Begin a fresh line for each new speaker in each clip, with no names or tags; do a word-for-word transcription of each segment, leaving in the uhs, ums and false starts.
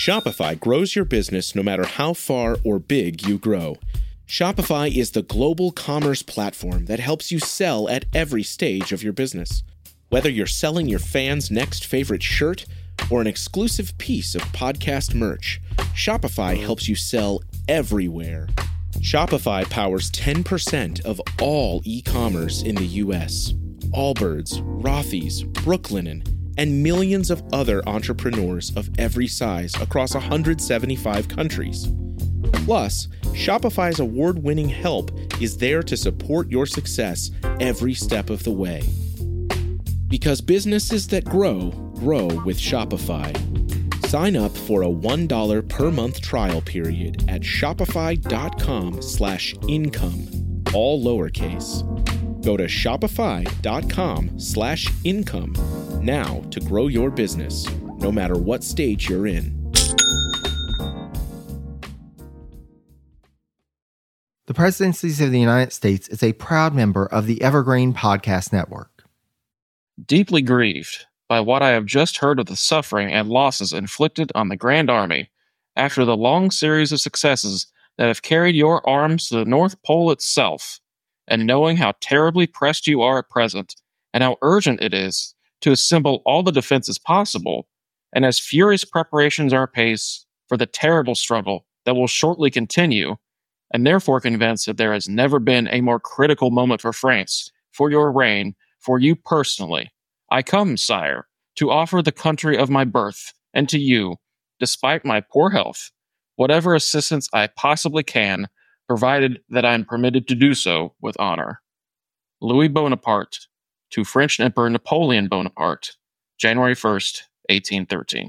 Shopify grows your business no matter how far or big you grow. Shopify is the global commerce platform that helps you sell at every stage of your business. Whether you're selling your fans' next favorite shirt or an exclusive piece of podcast merch, Shopify helps you sell everywhere. Shopify powers ten percent of all e-commerce in the U S. Allbirds, Rothy's, Brooklinen, and millions of other entrepreneurs of every size across one hundred seventy-five countries. Plus, Shopify's award-winning help is there to support your success every step of the way. Because businesses that grow, grow with Shopify. Sign up for a one dollar per month trial period at shopify.com slash income, all lowercase. Go to shopify.com slash income now to grow your business, no matter what stage you're in.
The Presidencies of the United States is a proud member of the Evergreen Podcast Network.
Deeply grieved by what I have just heard of the suffering and losses inflicted on the Grand Army after the long series of successes that have carried your arms to the North Pole itself, and knowing how terribly pressed you are at present, and how urgent it is to assemble all the defenses possible, and as furious preparations are apace for the terrible struggle that will shortly continue, and therefore convinced that there has never been a more critical moment for France, for your reign, for you personally, I come, sire, to offer the country of my birth, and to you, despite my poor health, whatever assistance I possibly can, provided that I am permitted to do so with honor. Louis Bonaparte, to French Emperor Napoleon Bonaparte, January first, eighteen thirteen.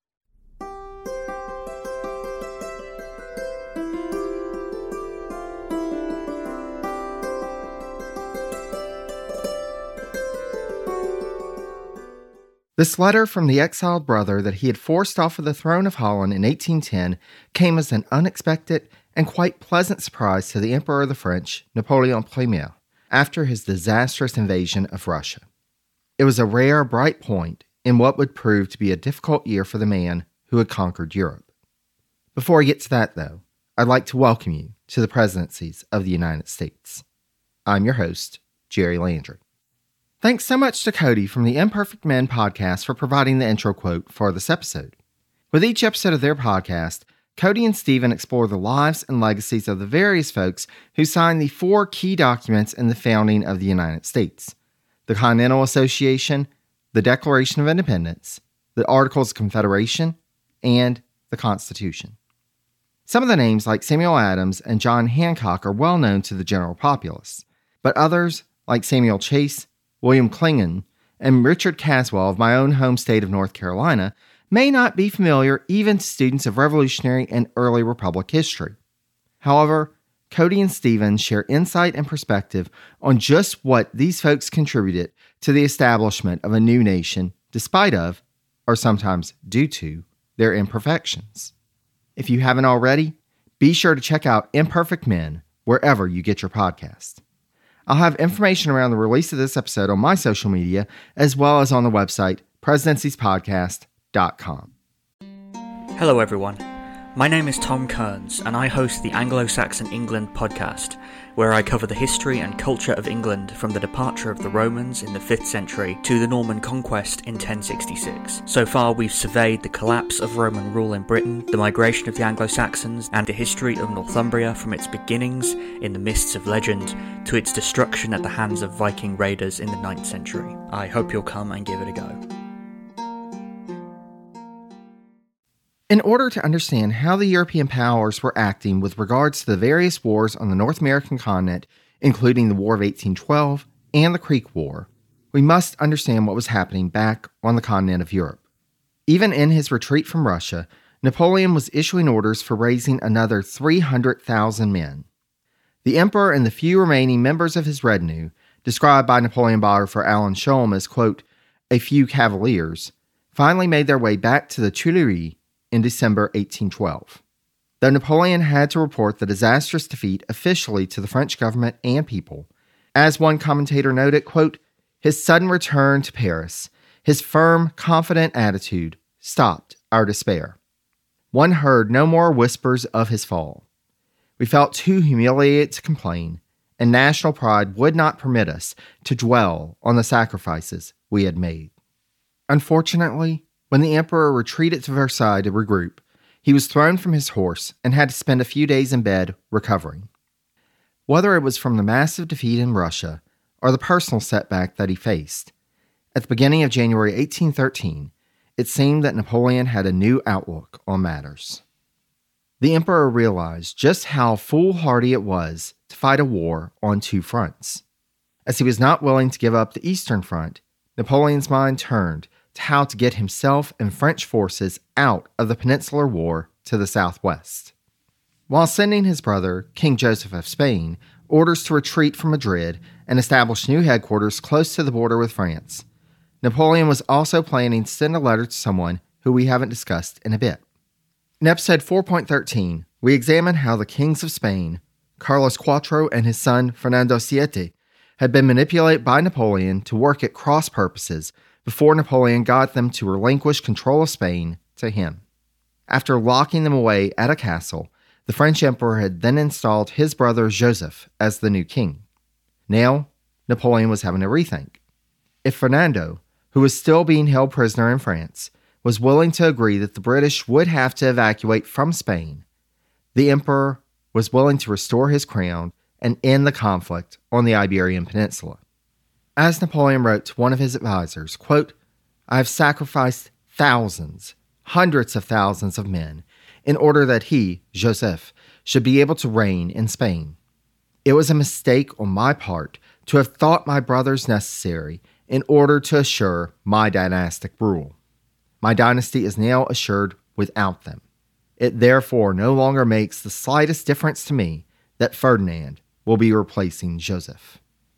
This letter from the exiled brother that he had forced off of the throne of Holland in eighteen ten came as an unexpected and quite pleasant surprise to the Emperor of the French, Napoleon Premier, after his disastrous invasion of Russia. It was a rare, bright point in what would prove to be a difficult year for the man who had conquered Europe. Before I get to that, though, I'd like to welcome you to the Presidencies of the United States. I'm your host, Jerry Landry. Thanks so much to Cody from the Imperfect Men podcast for providing the intro quote for this episode. With each episode of their podcast, Cody and Stephen explore the lives and legacies of the various folks who signed the four key documents in the founding of the United States: the Continental Association, the Declaration of Independence, the Articles of Confederation, and the Constitution. Some of the names, like Samuel Adams and John Hancock, are well known to the general populace, but others, like Samuel Chase, William Clingan, and Richard Caswell of my own home state of North Carolina, may not be familiar even to students of Revolutionary and early Republic history. However, Cody and Stephen share insight and perspective on just what these folks contributed to the establishment of a new nation, despite of, or sometimes due to, their imperfections. If you haven't already, be sure to check out Imperfect Men wherever you get your podcast. I'll have information around the release of this episode on my social media, as well as on the website, presidencies podcast dot com.
Hello everyone, my name is Tom Kearns and I host the Anglo-Saxon England podcast, where I cover the history and culture of England from the departure of the Romans in the fifth century to the Norman conquest in ten sixty-six. So far we've surveyed the collapse of Roman rule in Britain, the migration of the Anglo-Saxons, and the history of Northumbria from its beginnings in the mists of legend to its destruction at the hands of Viking raiders in the ninth century. I hope you'll come and give it a go.
In order to understand how the European powers were acting with regards to the various wars on the North American continent, including the War of eighteen twelve and the Creek War, we must understand what was happening back on the continent of Europe. Even in his retreat from Russia, Napoleon was issuing orders for raising another three hundred thousand men. The emperor and the few remaining members of his retinue, described by Napoleon biographer Alan Shulman as, quote, a few cavaliers, finally made their way back to the Tuileries in December eighteen twelve. Though Napoleon had to report the disastrous defeat officially to the French government and people, as one commentator noted, quote, his sudden return to Paris, his firm, confident attitude, stopped our despair. one heard no more whispers of his fall. We felt too humiliated to complain, and national pride would not permit us to dwell on the sacrifices we had made. Unfortunately, when the emperor retreated to Versailles to regroup, he was thrown from his horse and had to spend a few days in bed recovering. Whether it was from the massive defeat in Russia or the personal setback that he faced, at the beginning of January eighteen thirteen, it seemed that Napoleon had a new outlook on matters. The emperor realized just how foolhardy it was to fight a war on two fronts. As he was not willing to give up the Eastern Front, Napoleon's mind turned to how to get himself and French forces out of the Peninsular War to the southwest. While sending his brother, King Joseph of Spain, orders to retreat from Madrid and establish new headquarters close to the border with France, Napoleon was also planning to send a letter to someone who we haven't discussed in a bit. In episode four point thirteen, we examine how the kings of Spain, Carlos Cuatro and his son Fernando Siete, had been manipulated by Napoleon to work at cross purposes before Napoleon got them to relinquish control of Spain to him. After locking them away at a castle, the French emperor had then installed his brother Joseph as the new king. Now, Napoleon was having a rethink. If Fernando, who was still being held prisoner in France, was willing to agree that the British would have to evacuate from Spain, the emperor was willing to restore his crown and end the conflict on the Iberian Peninsula. As Napoleon wrote to one of his advisors, quote, "I have sacrificed thousands, hundreds of thousands of men in order that he, Joseph, should be able to reign in Spain. It was a mistake on my part to have thought my brothers necessary in order to assure my dynastic rule. My dynasty is now assured without them. It therefore no longer makes the slightest difference to me that Ferdinand will be replacing Joseph."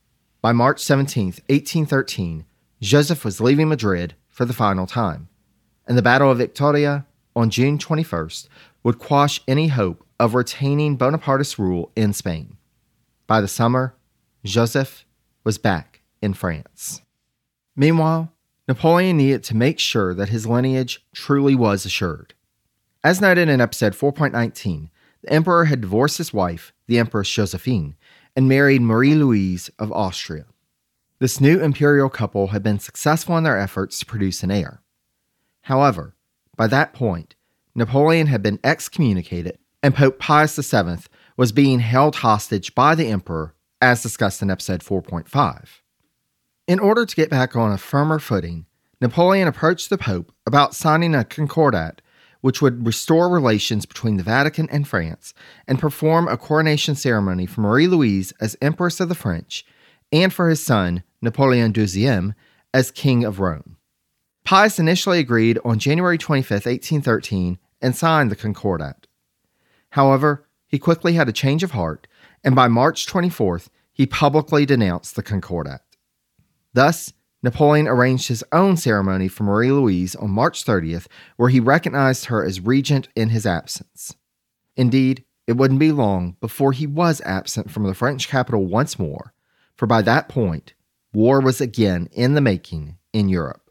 By March seventeenth, eighteen thirteen, Joseph was leaving Madrid for the final time, and the Battle of Victoria on June twenty-first would quash any hope of retaining Bonapartist rule in Spain. By the summer, Joseph was back in France. Meanwhile, Napoleon needed to make sure that his lineage truly was assured. As noted in episode four point nineteen, the emperor had divorced his wife, the Empress Josephine, and married Marie-Louise of Austria. This new imperial couple had been successful in their efforts to produce an heir. However, by that point, Napoleon had been excommunicated, and Pope Pius the seventh was being held hostage by the emperor, as discussed in episode four point five. In order to get back on a firmer footing, Napoleon approached the Pope about signing a concordat which would restore relations between the Vatican and France and perform a coronation ceremony for Marie-Louise as Empress of the French and for his son, Napoleon the Second, as King of Rome. Pius initially agreed on January twenty-fifth, eighteen thirteen, and signed the concordat. However, he quickly had a change of heart, and by March twenty-fourth, he publicly denounced the concordat. Thus, Napoleon arranged his own ceremony for Marie-Louise on March thirtieth, where he recognized her as regent in his absence. Indeed, it wouldn't be long before he was absent from the French capital once more, for by that point, war was again in the making in Europe.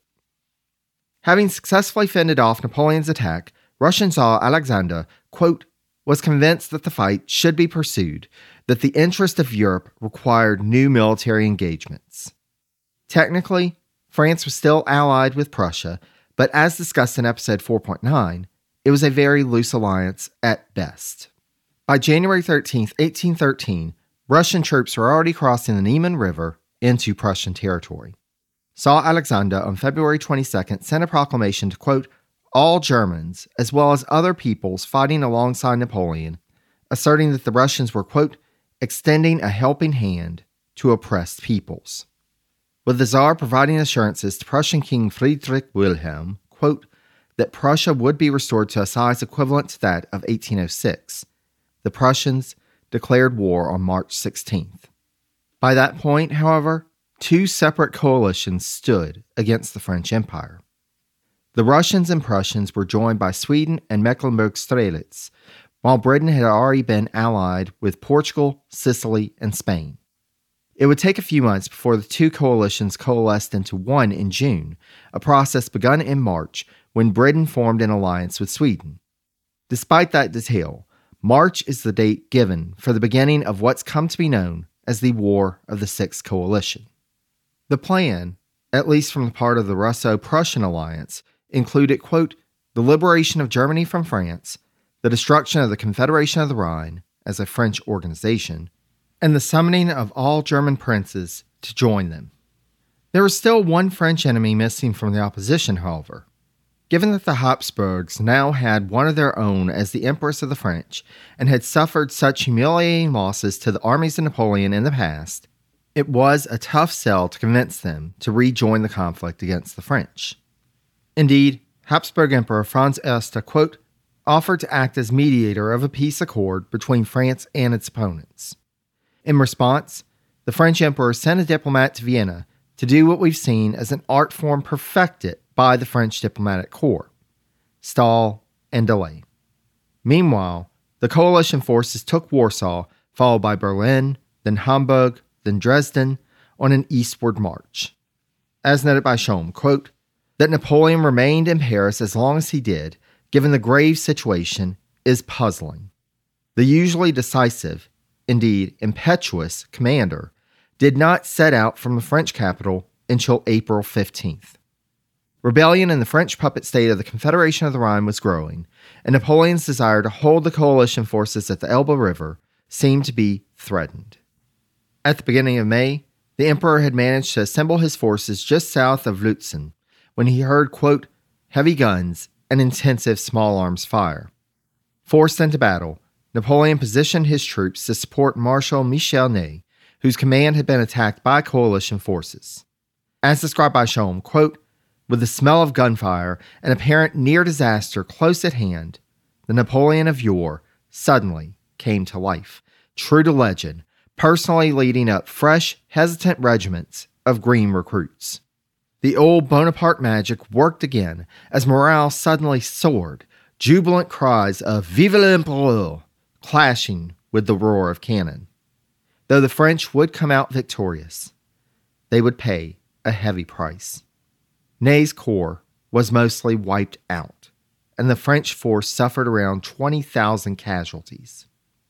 Having successfully fended off Napoleon's attack, Russian Tsar Alexander, quote, was convinced that the fight should be pursued, that the interest of Europe required new military engagements. Technically, France was still allied with Prussia, but as discussed in episode four point nine, it was a very loose alliance at best. By January thirteenth, eighteen thirteen, Russian troops were already crossing the Niemen River into Prussian territory. Tsar Alexander on February twenty-second sent a proclamation to, quote, all Germans, as well as other peoples fighting alongside Napoleon, asserting that the Russians were, quote, extending a helping hand to oppressed peoples. With the Tsar providing assurances to Prussian King Friedrich Wilhelm, quote, that Prussia would be restored to a size equivalent to that of eighteen oh six, the Prussians declared war on March sixteenth. By that point, however, two separate coalitions stood against the French Empire. The Russians and Prussians were joined by Sweden and Mecklenburg-Strelitz, while Britain had already been allied with Portugal, Sicily, and Spain. It would take a few months before the two coalitions coalesced into one in June, a process begun in March when Britain formed an alliance with Sweden. Despite that detail, March is the date given for the beginning of what's come to be known as the War of the Sixth Coalition. The plan, at least from the part of the Russo-Prussian alliance, included, quote, the liberation of Germany from France, the destruction of the Confederation of the Rhine as a French organization, and the summoning of all German princes to join them. There was still one French enemy missing from the opposition, however. Given that the Habsburgs now had one of their own as the Empress of the French and had suffered such humiliating losses to the armies of Napoleon in the past, it was a tough sell to convince them to rejoin the conflict against the French. Indeed, Habsburg Emperor Franz Erster, quote, offered to act as mediator of a peace accord between France and its opponents. In response, the French emperor sent a diplomat to Vienna to do what we've seen as an art form perfected by the French diplomatic corps: stall and delay. Meanwhile, the coalition forces took Warsaw, followed by Berlin, then Hamburg, then Dresden, on an eastward march. As noted by Schaum, quote, that Napoleon remained in Paris as long as he did, given the grave situation, is puzzling. The usually decisive, indeed impetuous, commander did not set out from the French capital until April fifteenth. Rebellion in the French puppet state of the Confederation of the Rhine was growing, and Napoleon's desire to hold the coalition forces at the Elbe River seemed to be threatened. At the beginning of May, the emperor had managed to assemble his forces just south of Lutzen when he heard, quote, heavy guns and intensive small arms fire. Forced into battle, Napoleon positioned his troops to support Marshal Michel Ney, whose command had been attacked by coalition forces. As described by Schaum, quote, with the smell of gunfire and apparent near disaster close at hand, the Napoleon of yore suddenly came to life, true to legend, personally leading up fresh, hesitant regiments of green recruits. The old Bonaparte magic worked again as morale suddenly soared, jubilant cries of Vive l'Empereur clashing with the roar of cannon. Though the French would come out victorious, they would pay a heavy price. Ney's corps was mostly wiped out, and the French force suffered around twenty thousand casualties.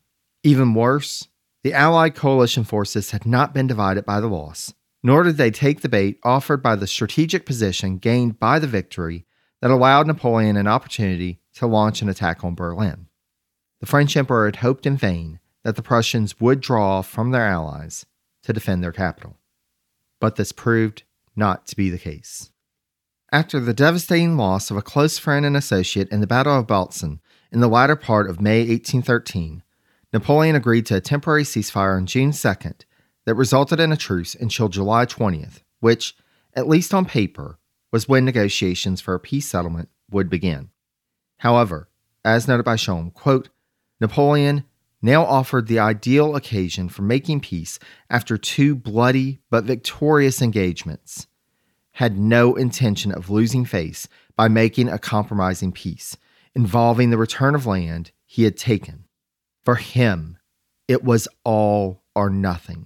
Even worse, the Allied coalition forces had not been divided by the loss, nor did they take the bait offered by the strategic position gained by the victory that allowed Napoleon an opportunity to launch an attack on Berlin. The French emperor had hoped in vain that the Prussians would draw from their allies to defend their capital. But this proved not to be the case. After the devastating loss of a close friend and associate in the Battle of Bautzen in the latter part of May eighteen thirteen, Napoleon agreed to a temporary ceasefire on June second that resulted in a truce until July twentieth, which, at least on paper, was when negotiations for a peace settlement would begin. However, as noted by Schaum, quote, Napoleon now offered the ideal occasion for making peace after two bloody but victorious engagements, had no intention of losing face by making a compromising peace involving the return of land he had taken. For him, it was all or nothing.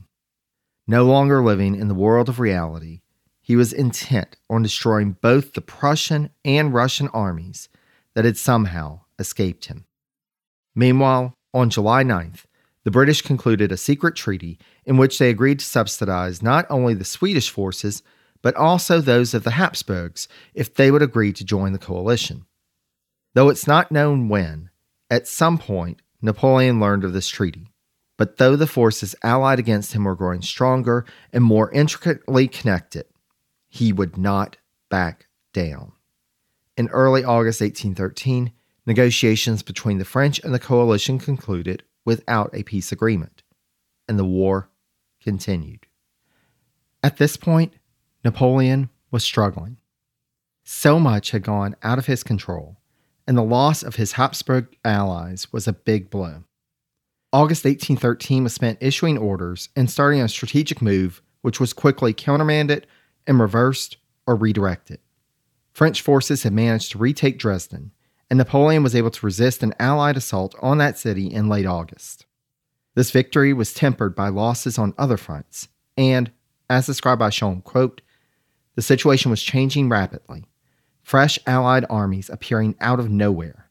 No longer living in the world of reality, he was intent on destroying both the Prussian and Russian armies that had somehow escaped him. Meanwhile, on July ninth, the British concluded a secret treaty in which they agreed to subsidize not only the Swedish forces, but also those of the Habsburgs if they would agree to join the coalition. Though it's not known when, at some point Napoleon learned of this treaty. But though the forces allied against him were growing stronger and more intricately connected, he would not back down. In early August eighteen thirteen, negotiations between the French and the coalition concluded without a peace agreement, and the war continued. At this point, Napoleon was struggling. So much had gone out of his control, and the loss of his Habsburg allies was a big blow. August eighteen thirteen was spent issuing orders and starting a strategic move which was quickly countermanded and reversed or redirected. French forces had managed to retake Dresden, and Napoleon was able to resist an Allied assault on that city in late August. This victory was tempered by losses on other fronts, and, as described by Schaum, quote, the situation was changing rapidly, fresh Allied armies appearing out of nowhere,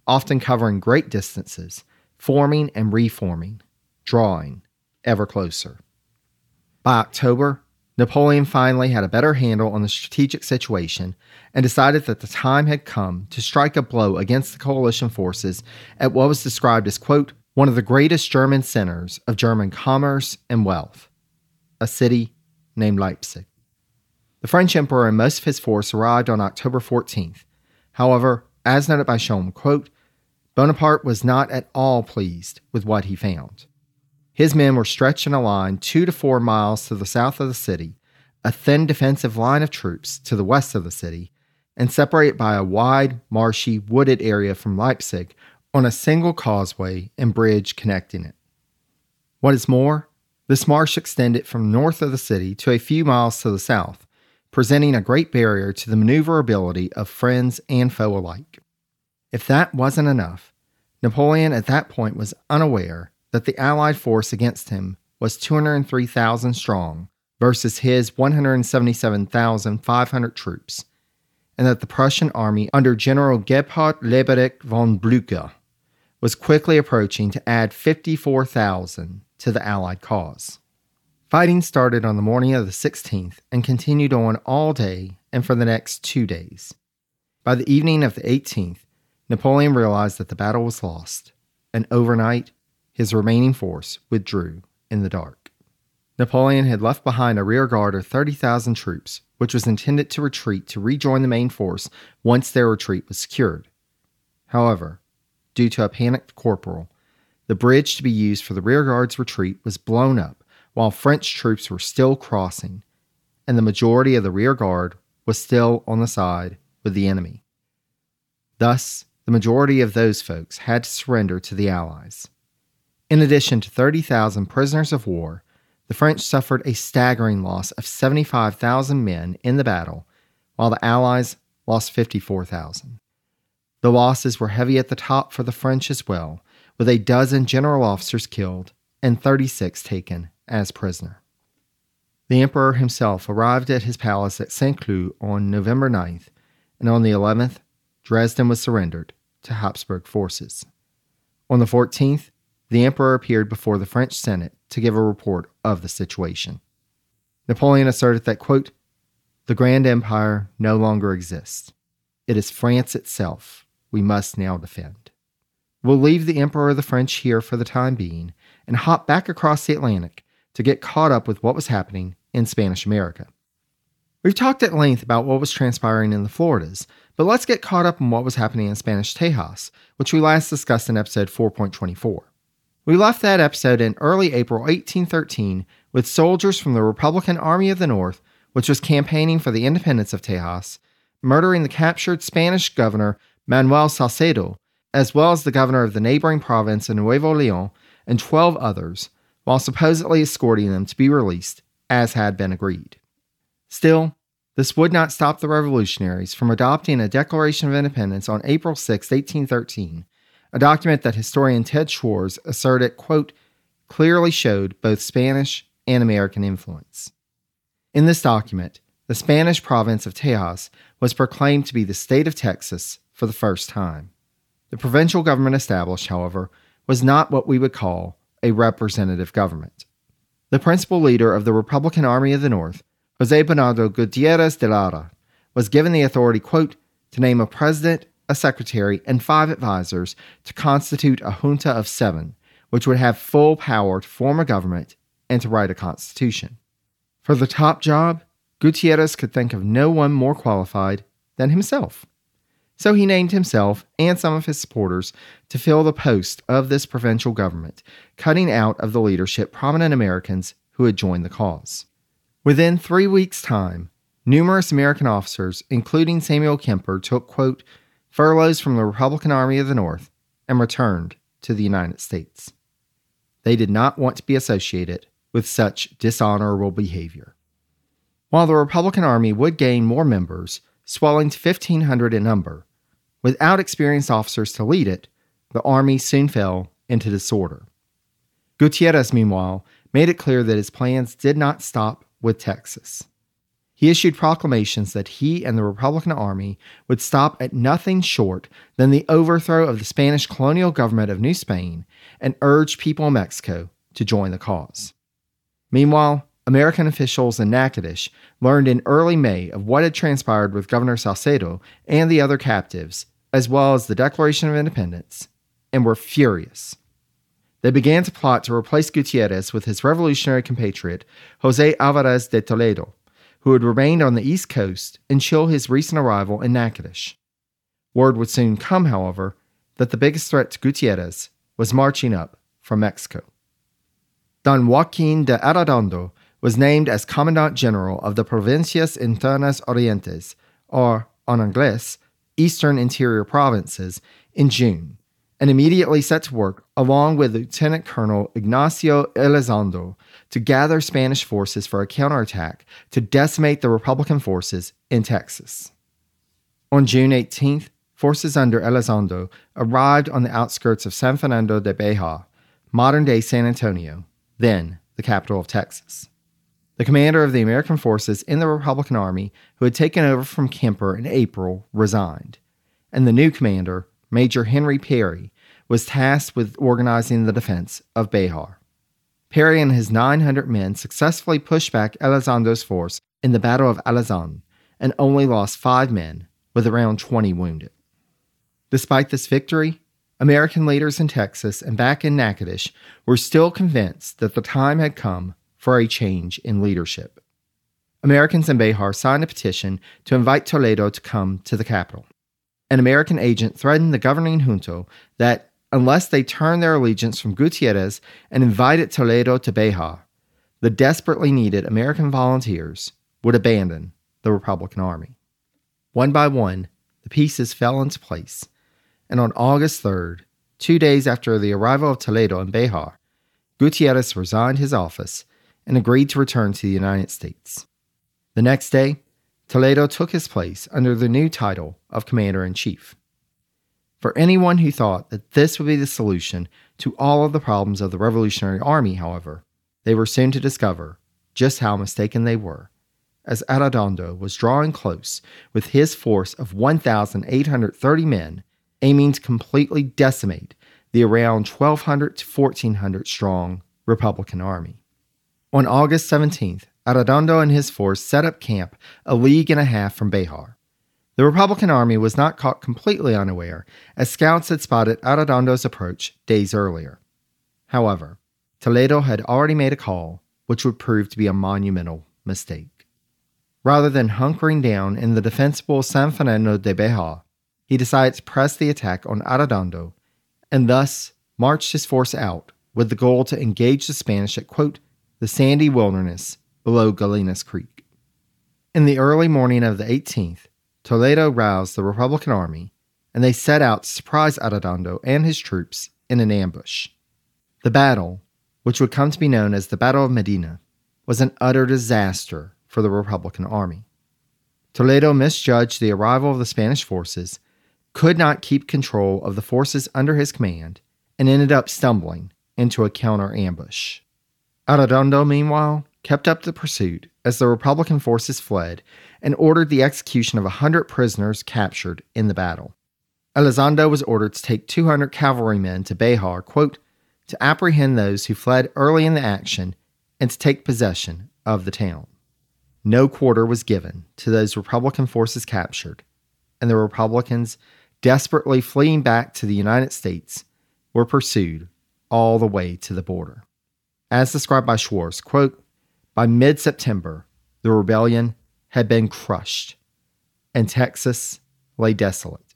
often covering great distances, forming and reforming, drawing ever closer. By October, Napoleon finally had a better handle on the strategic situation and decided that the time had come to strike a blow against the coalition forces at what was described as, quote, one of the greatest German centers of German commerce and wealth, a city named Leipzig. The French emperor and most of his force arrived on October fourteenth. However, as noted by Sholm, quote, Bonaparte was not at all pleased with what he found. His men were stretched in a line two to four miles to the south of the city, a thin defensive line of troops to the west of the city, and separated by a wide, marshy, wooded area from Leipzig on a single causeway and bridge connecting it. What is more, this marsh extended from north of the city to a few miles to the south, presenting a great barrier to the maneuverability of friends and foe alike. If that wasn't enough, Napoleon at that point was unaware that the Allied force against him was two hundred three thousand strong versus his one hundred seventy-seven thousand five hundred troops, and that the Prussian army under General Gebhard Lebedeck von Blücher was quickly approaching to add fifty-four thousand to the Allied cause. Fighting started on the morning of the sixteenth and continued on all day and for the next two days. By the evening of the eighteenth, Napoleon realized that the battle was lost, and overnight, his remaining force withdrew in the dark. Napoleon had left behind a rear guard of thirty thousand troops, which was intended to retreat to rejoin the main force once their retreat was secured. However, due to a panicked corporal, the bridge to be used for the rear guard's retreat was blown up while French troops were still crossing, and the majority of the rear guard was still on the side with the enemy. Thus, the majority of those folks had to surrender to the Allies. In addition to thirty thousand prisoners of war, the French suffered a staggering loss of seventy-five thousand men in the battle, while the Allies lost fifty-four thousand. The losses were heavy at the top for the French as well, with a dozen general officers killed and thirty-six taken as prisoner. The emperor himself arrived at his palace at Saint Cloud on November ninth, and on the eleventh, Dresden was surrendered to Habsburg forces. On the fourteenth, the emperor appeared before the French Senate to give a report of the situation. Napoleon asserted that, quote, the Grand Empire no longer exists. It is France itself we must now defend. We'll leave the Emperor of the French here for the time being and hop back across the Atlantic to get caught up with what was happening in Spanish America. We've talked at length about what was transpiring in the Floridas, but let's get caught up on what was happening in Spanish Tejas, which we last discussed in episode four point twenty-four. We left that episode in early April eighteen thirteen with soldiers from the Republican Army of the North, which was campaigning for the independence of Tejas, murdering the captured Spanish governor Manuel Salcedo, as well as the governor of the neighboring province of Nuevo León and twelve others, while supposedly escorting them to be released, as had been agreed. Still, this would not stop the revolutionaries from adopting a Declaration of Independence on April sixth, eighteen thirteen, a document that historian Ted Schwartz asserted, quote, clearly showed both Spanish and American influence. In this document, the Spanish province of Tejas was proclaimed to be the state of Texas for the first time. The provincial government established, however, was not what we would call a representative government. The principal leader of the Republican Army of the North, José Bernardo Gutiérrez de Lara, was given the authority, quote, to name a president, a secretary, and five advisors to constitute a junta of seven, which would have full power to form a government and to write a constitution. For the top job, Gutierrez could think of no one more qualified than himself. So he named himself and some of his supporters to fill the post of this provincial government, cutting out of the leadership prominent Americans who had joined the cause. Within three weeks' time, numerous American officers, including Samuel Kemper, took, quote, furloughs from the Republican Army of the North and returned to the United States. They did not want to be associated with such dishonorable behavior. While the Republican Army would gain more members, swelling to fifteen hundred in number, without experienced officers to lead it, the army soon fell into disorder. Gutierrez, meanwhile, made it clear that his plans did not stop with Texas. he issued proclamations that he and the Republican Army would stop at nothing short than the overthrow of the Spanish colonial government of New Spain and urged people in Mexico to join the cause. Meanwhile, American officials in Natchitoches learned in early May of what had transpired with Governor Salcedo and the other captives, as well as the Declaration of Independence, and were furious. They began to plot to replace Gutierrez with his revolutionary compatriot, José Alvarez de Toledo, who had remained on the East Coast until his recent arrival in Natchitoches. Word would soon come, however, that the biggest threat to Gutierrez was marching up from Mexico. Don Joaquín de Arredondo was named as Commandant General of the Provincias Internas Orientes, or, en Anglais, Eastern Interior Provinces, in June, and immediately set to work, along with Lieutenant Colonel Ignacio Elizondo, to gather Spanish forces for a counterattack to decimate the Republican forces in Texas. On June eighteenth, forces under Elizondo arrived on the outskirts of San Fernando de Bejar, modern-day San Antonio, then the capital of Texas. The commander of the American forces in the Republican Army, who had taken over from Kemper in April, resigned, and the new commander, Major Henry Perry, was tasked with organizing the defense of Bejar. Perry and his nine hundred men successfully pushed back Elizondo's force in the Battle of Alazan and only lost five men, with around twenty wounded. Despite this victory, American leaders in Texas and back in Natchitoches were still convinced that the time had come for a change in leadership. Americans in Bejar signed a petition to invite Toledo to come to the capital. An American agent threatened the governing junto that unless they turned their allegiance from Gutierrez and invited Toledo to Bejar, the desperately needed American volunteers would abandon the Republican Army. One by one, the pieces fell into place, and on August third, two days after the arrival of Toledo in Bejar, Gutierrez resigned his office and agreed to return to the United States. The next day, Toledo took his place under the new title of Commander-in-Chief. For anyone who thought that this would be the solution to all of the problems of the Revolutionary Army, however, they were soon to discover just how mistaken they were, as Arredondo was drawing close with his force of one thousand eight hundred thirty men, aiming to completely decimate the around twelve hundred to fourteen hundred strong Republican Army. On August seventeenth, Arredondo and his force set up camp a league and a half from Bejar. The Republican Army was not caught completely unaware, as scouts had spotted Arredondo's approach days earlier. However, Toledo had already made a call, which would prove to be a monumental mistake. Rather than hunkering down in the defensible San Fernando de Bejar, he decided to press the attack on Arredondo, and thus marched his force out with the goal to engage the Spanish at, quote, the sandy wilderness below Galinas Creek. In the early morning of the eighteenth, Toledo roused the Republican Army, and they set out to surprise Arredondo and his troops in an ambush. The battle, which would come to be known as the Battle of Medina, was an utter disaster for the Republican Army. Toledo misjudged the arrival of the Spanish forces, could not keep control of the forces under his command, and ended up stumbling into a counter-ambush. Arredondo, meanwhile, kept up the pursuit as the Republican forces fled and ordered the execution of one hundred prisoners captured in the battle. Elizondo was ordered to take two hundred cavalrymen to Bejar, quote, to apprehend those who fled early in the action and to take possession of the town. No quarter was given to those Republican forces captured, and the Republicans, desperately fleeing back to the United States, were pursued all the way to the border. As described by Schwartz, quote, by mid-September, the rebellion had been crushed, and Texas lay desolate.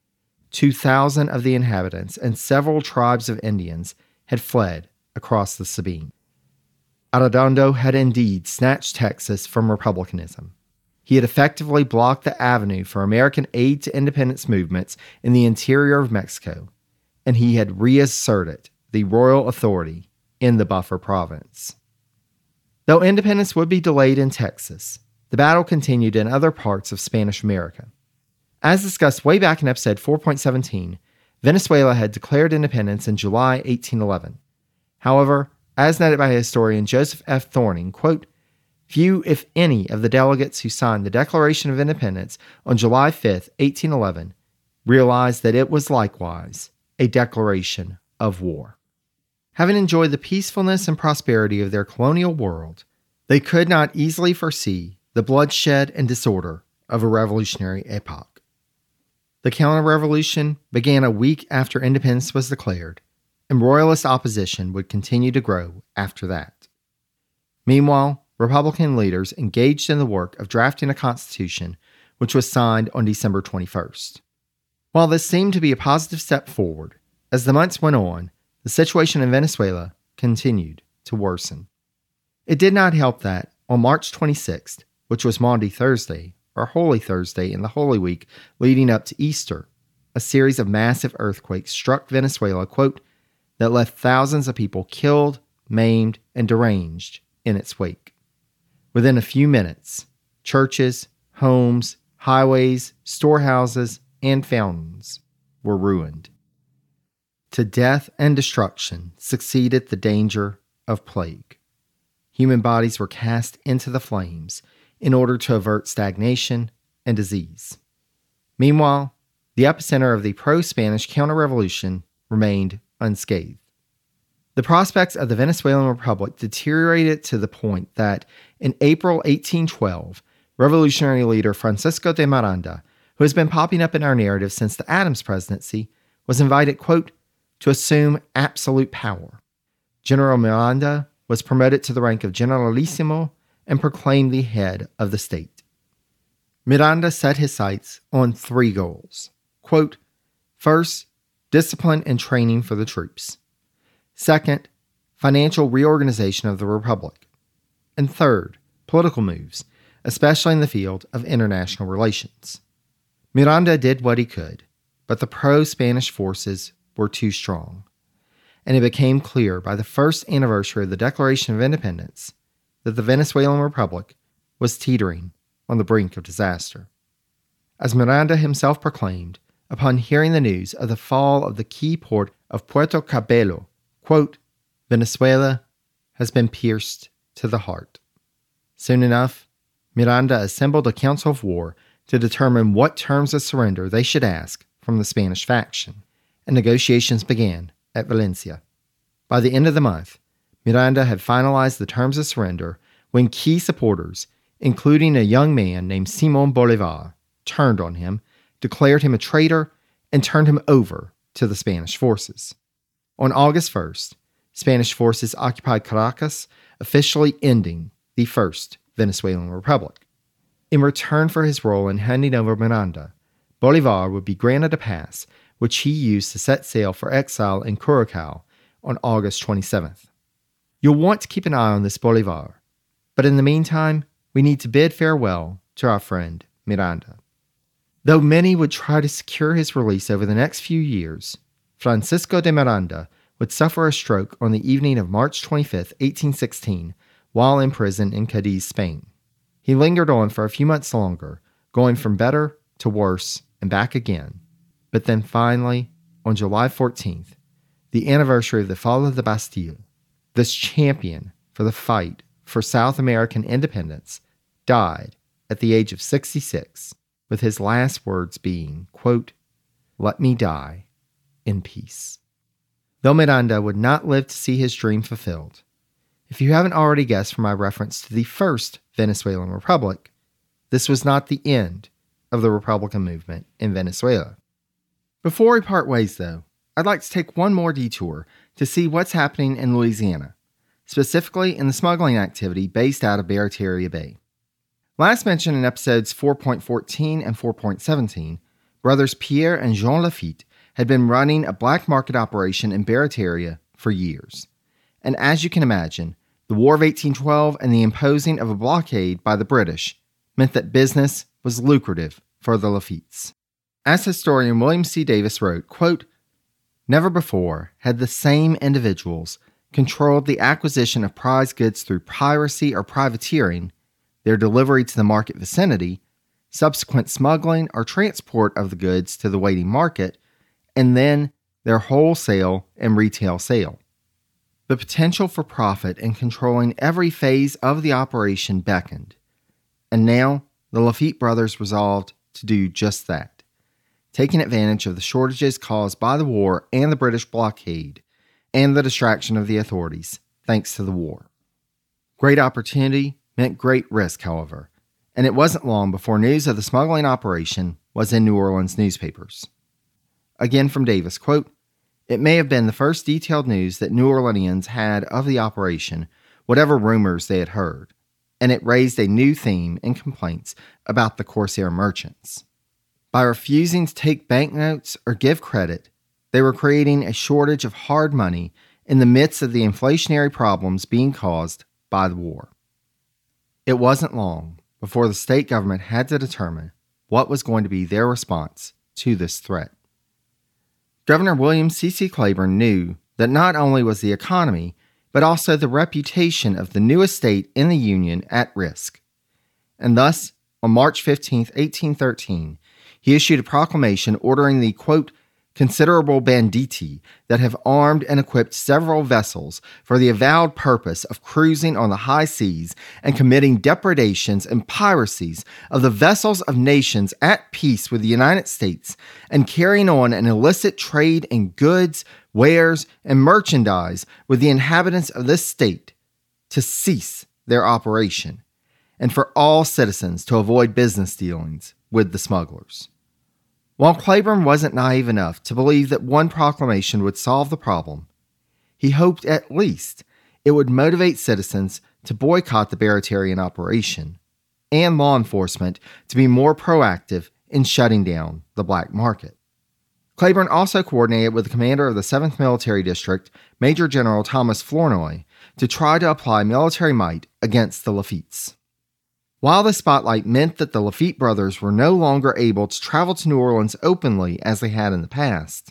Two thousand of the inhabitants and several tribes of Indians had fled across the Sabine. Arredondo had indeed snatched Texas from republicanism. He had effectively blocked the avenue for American aid to independence movements in the interior of Mexico, and he had reasserted the royal authority in the buffer province. Though independence would be delayed in Texas, the battle continued in other parts of Spanish America. As discussed way back in episode four point seventeen, Venezuela had declared independence in July eighteen eleven. However, as noted by historian Joseph F. Thorning, quote, Few, if any, of the delegates who signed the Declaration of Independence on July fifth, eighteen eleven, realized that it was likewise a declaration of war. Having enjoyed the peacefulness and prosperity of their colonial world, they could not easily foresee the bloodshed and disorder of a revolutionary epoch. The counter-revolution began a week after independence was declared, and royalist opposition would continue to grow after that. Meanwhile, Republican leaders engaged in the work of drafting a constitution, which was signed on December twenty-first. While this seemed to be a positive step forward, as the months went on, the situation in Venezuela continued to worsen. It did not help that, on March twenty-sixth, which was Maundy Thursday, or Holy Thursday in the Holy Week leading up to Easter, a series of massive earthquakes struck Venezuela, quote, that left thousands of people killed, maimed, and deranged in its wake. Within a few minutes, churches, homes, highways, storehouses, and fountains were ruined. To death and destruction succeeded the danger of plague. Human bodies were cast into the flames in order to avert stagnation and disease. Meanwhile, the epicenter of the pro-Spanish counter-revolution remained unscathed. The prospects of the Venezuelan Republic deteriorated to the point that, in April eighteen twelve, revolutionary leader Francisco de Miranda, who has been popping up in our narrative since the Adams presidency, was invited, quote, to assume absolute power. General Miranda was promoted to the rank of Generalissimo and proclaimed the head of the state. Miranda set his sights on three goals. Quote, first, discipline and training for the troops. Second, financial reorganization of the Republic. And third, political moves, especially in the field of international relations. Miranda did what he could, but the pro-Spanish forces were too strong. And it became clear by the first anniversary of the Declaration of Independence that the Venezuelan Republic was teetering on the brink of disaster. As Miranda himself proclaimed, upon hearing the news of the fall of the key port of Puerto Cabello, quote, Venezuela has been pierced to the heart. Soon enough, Miranda assembled a council of war to determine what terms of surrender they should ask from the Spanish faction, and negotiations began at Valencia. By the end of the month, Miranda had finalized the terms of surrender when key supporters, including a young man named Simón Bolívar, turned on him, declared him a traitor, and turned him over to the Spanish forces. On August first, Spanish forces occupied Caracas, officially ending the First Venezuelan Republic. In return for his role in handing over Miranda, Bolívar would be granted a pass which he used to set sail for exile in Curacao on August twenty-seventh. You'll want to keep an eye on this Bolívar, but in the meantime, we need to bid farewell to our friend Miranda. Though many would try to secure his release over the next few years, Francisco de Miranda would suffer a stroke on the evening of March twenty-fifth, eighteen sixteen, while in prison in Cadiz, Spain. He lingered on for a few months longer, going from better to worse and back again. But then finally, on July fourteenth, the anniversary of the fall of the Bastille, this champion for the fight for South American independence died at the age of sixty-six, with his last words being, quote, "Let me die in peace." Though Miranda would not live to see his dream fulfilled, if you haven't already guessed from my reference to the First Venezuelan Republic, this was not the end of the Republican movement in Venezuela. Before we part ways, though, I'd like to take one more detour to see what's happening in Louisiana, specifically in the smuggling activity based out of Barataria Bay. Last mentioned in episodes four point fourteen and four point seventeen, brothers Pierre and Jean Lafitte had been running a black market operation in Barataria for years. And as you can imagine, the War of eighteen twelve and the imposing of a blockade by the British meant that business was lucrative for the Lafittes. As historian William C. Davis wrote, quote, "Never before had the same individuals controlled the acquisition of prize goods through piracy or privateering, their delivery to the market vicinity, subsequent smuggling or transport of the goods to the waiting market, and then their wholesale and retail sale. The potential for profit and controlling every phase of the operation beckoned. And now, the Lafitte brothers resolved to do just that, taking advantage of the shortages caused by the war and the British blockade, and the distraction of the authorities, thanks to the war. Great opportunity meant great risk, however, and it wasn't long before news of the smuggling operation was in New Orleans newspapers. Again from Davis, quote, "It may have been the first detailed news that New Orleanians had of the operation, whatever rumors they had heard, and it raised a new theme in complaints about the Corsair merchants. By refusing to take banknotes or give credit, they were creating a shortage of hard money in the midst of the inflationary problems being caused by the war." It wasn't long before the state government had to determine what was going to be their response to this threat. Governor William C C Claiborne knew that not only was the economy, but also the reputation of the newest state in the Union at risk. And thus, on March fifteenth, eighteen thirteen, he issued a proclamation ordering the, quote, "considerable banditti that have armed and equipped several vessels for the avowed purpose of cruising on the high seas and committing depredations and piracies of the vessels of nations at peace with the United States and carrying on an illicit trade in goods, wares, and merchandise with the inhabitants of this state, to cease their operation, and for all citizens to avoid business dealings with the smugglers." While Claiborne wasn't naive enough to believe that one proclamation would solve the problem, he hoped at least it would motivate citizens to boycott the Barratarian operation and law enforcement to be more proactive in shutting down the black market. Claiborne also coordinated with the commander of the seventh Military District, Major General Thomas Flournoy, to try to apply military might against the Lafittes. While the spotlight meant that the Lafitte brothers were no longer able to travel to New Orleans openly as they had in the past,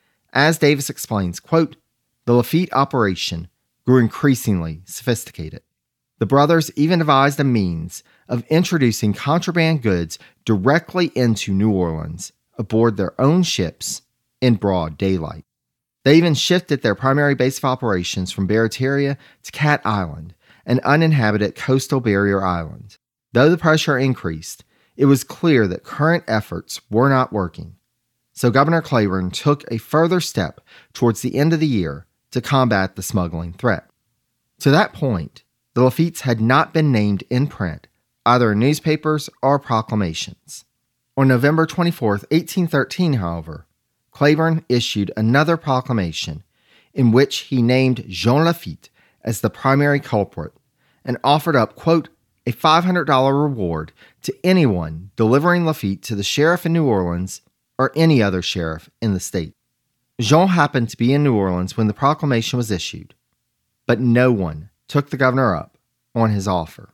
as Davis explains, quote, "the Lafitte operation grew increasingly sophisticated. The brothers even devised a means of introducing contraband goods directly into New Orleans aboard their own ships in broad daylight. They even shifted their primary base of operations from Barataria to Cat Island, an uninhabited coastal barrier island. Though the pressure increased, it was clear that current efforts were not working. So Governor Claiborne took a further step towards the end of the year to combat the smuggling threat. To that point, the Lafittes had not been named in print, either in newspapers or proclamations. On November twenty-fourth, eighteen thirteen, however, Claiborne issued another proclamation in which he named Jean Lafitte as the primary culprit and offered up, quote, a five hundred dollars reward to anyone delivering Lafitte to the sheriff in New Orleans or any other sheriff in the state. Jean happened to be in New Orleans when the proclamation was issued, but no one took the governor up on his offer.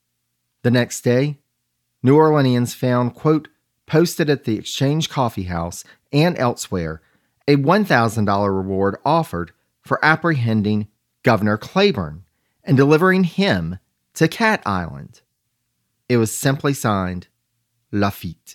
The next day, New Orleanians found, quote, posted at the Exchange Coffee House and elsewhere, a one thousand dollars reward offered for apprehending Governor Claiborne and delivering him to Cat Island. It was simply signed, Lafitte.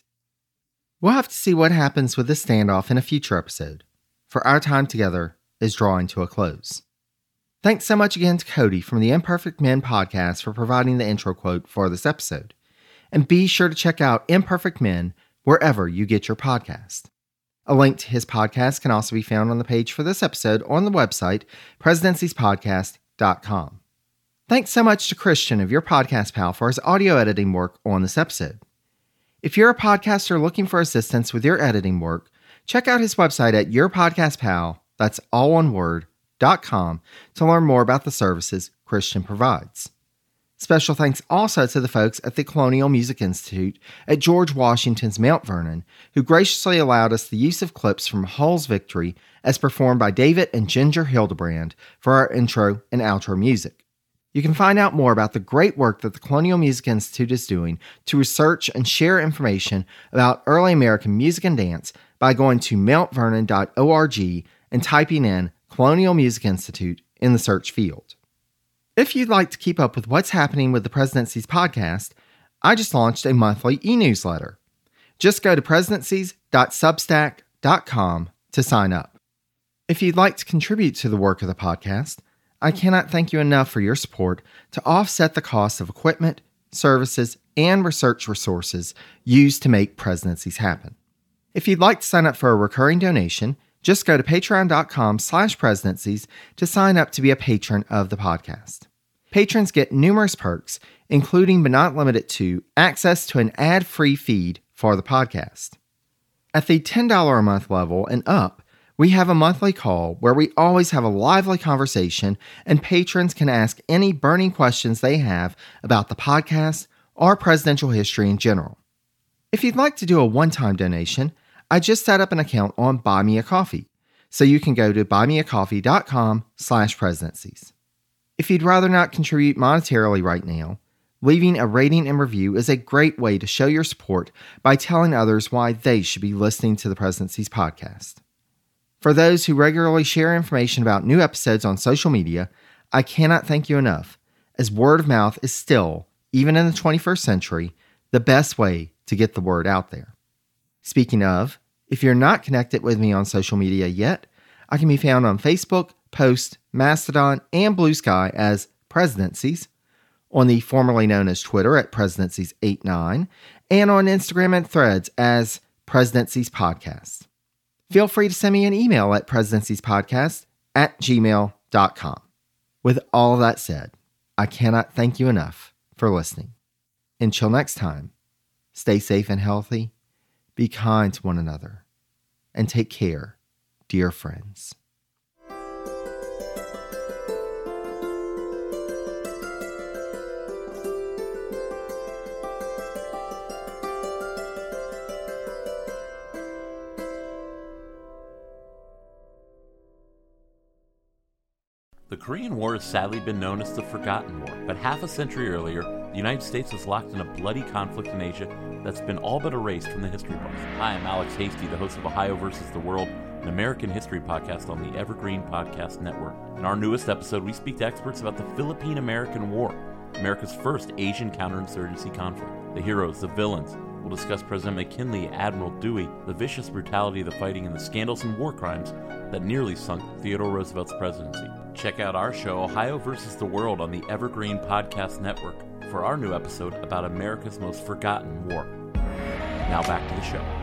We'll have to see what happens with this standoff in a future episode, for our time together is drawing to a close. Thanks so much again to Cody from the Imperfect Men podcast for providing the intro quote for this episode. And be sure to check out Imperfect Men wherever you get your podcast. A link to his podcast can also be found on the page for this episode on the website, presidencies podcast dot com. Thanks so much to Christian of Your Podcast Pal for his audio editing work on this episode. If you're a podcaster looking for assistance with your editing work, check out his website at Your Podcast Pal, that's all one word, dot com, to learn more about the services Christian provides. Special thanks also to the folks at the Colonial Music Institute at George Washington's Mount Vernon, who graciously allowed us the use of clips from Hull's Victory as performed by David and Ginger Hildebrand for our intro and outro music. You can find out more about the great work that the Colonial Music Institute is doing to research and share information about early American music and dance by going to mount vernon dot org and typing in Colonial Music Institute in the search field. If you'd like to keep up with what's happening with the Presidencies podcast, I just launched a monthly e-newsletter. Just go to presidencies dot substack dot com to sign up. If you'd like to contribute to the work of the podcast, I cannot thank you enough for your support to offset the cost of equipment, services, and research resources used to make Presidencies happen. If you'd like to sign up for a recurring donation, just go to patreon.com slash presidencies to sign up to be a patron of the podcast. Patrons get numerous perks, including but not limited to access to an ad-free feed for the podcast. At the ten dollars a month level and up, we have a monthly call where we always have a lively conversation and patrons can ask any burning questions they have about the podcast or presidential history in general. If you'd like to do a one-time donation, I just set up an account on Buy Me a Coffee, so you can go to buymeacoffee.com slash presidencies. If you'd rather not contribute monetarily right now, leaving a rating and review is a great way to show your support by telling others why they should be listening to the Presidencies podcast. For those who regularly share information about new episodes on social media, I cannot thank you enough, as word of mouth is still, even in the twenty-first century, the best way to get the word out there. Speaking of, if you're not connected with me on social media yet, I can be found on Facebook, Post, Mastodon, and Blue Sky as Presidencies, on the formerly known as Twitter at Presidencies eighty-nine, and on Instagram and Threads as Presidencies Podcast. Feel free to send me an email at presidenciespodcast at gmail dot com. With all of that said, I cannot thank you enough for listening. Until next time, stay safe and healthy, be kind to one another, and take care, dear friends.
The Korean War has sadly been known as the Forgotten War, but half a century earlier, the United States was locked in a bloody conflict in Asia that's been all but erased from the history books. Hi, I'm Alex Hasty, the host of Ohio versus the World, an American history podcast on the Evergreen Podcast Network. In our newest episode, we speak to experts about the Philippine-American War, America's first Asian counterinsurgency conflict. The heroes, the villains. We'll discuss President McKinley, Admiral Dewey, the vicious brutality of the fighting, and the scandals and war crimes that nearly sunk Theodore Roosevelt's presidency. Check out our show, Ohio versus the World, on the Evergreen Podcast Network for our new episode about America's most forgotten war. Now back to the show.